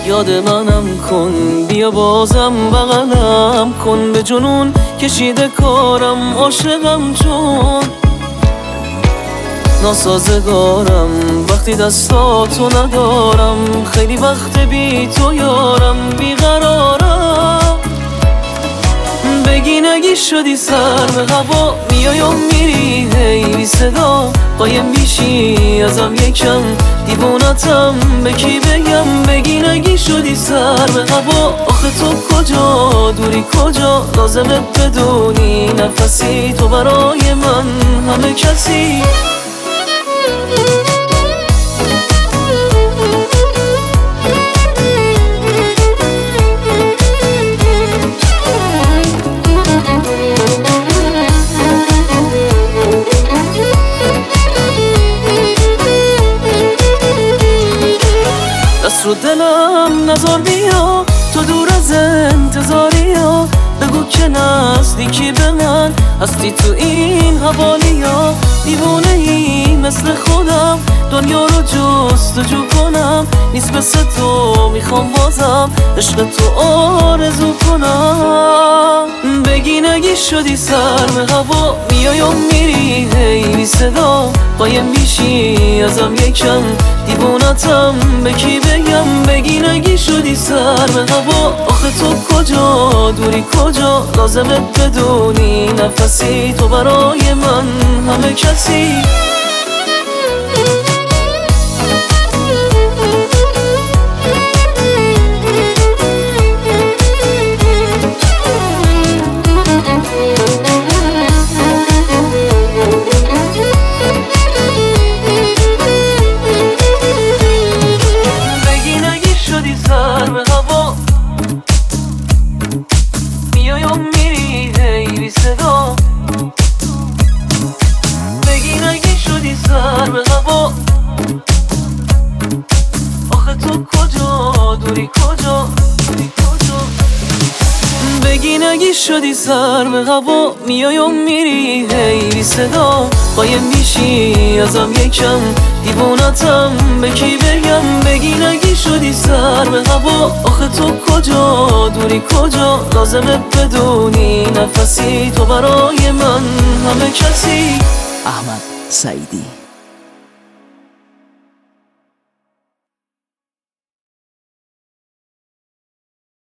یاد منم کن، بیا بازم بغلم کن. به جنون کشیده کارم، عاشقم چون ناسازگارم. وقتی دستاتو ندارم، خیلی وقت بی تو یارم، بیقرارم. بگی نگی شدی سر به هوا، میای و میری هی بی صدا. قایم میشی ازم یکم، دیوونتم به کی بگم. بگی نگی شدی سر به هوا، آخه تو کجا دوری کجا؟ لازمه بدونی نفسی تو برای من همه کسی. دست رو دلم نزار بیا، تو دور از انتظاری ها. بگو که نزدیکی به من هستی تو این حوالی ها. دیوونه ای مثل خودم، دنیا رو جستجو کنم. نیست مثل تو میخوام بازم عشق تو آرزو کنم. بگی نگی شدی سر به هوا، میای و میری هی بی صدا. قایم میشی ازم یکم، دیوونتم به کی بگم. بگی نگی شدی سر به هوا، آخه تو کجا دوری کجا؟ لازمه بدونی نفسی تو برای من همه کسی. سر به هوا، میای و میری هی بی صدا. بگی نگی شدی سر به هوا، آخه تو کجا دوری کجا؟ بگی نگی شدی سر به هوا، میای و میری هی بی صدا. قایم میشی ازم یکم، دیوونتم به کی بگم. بگی نگی شدی سر به هوا، آخه تو کجا دوری کجا؟ لازمه بدونی نفسی تو برای من همه کسی. احمد سعیدی.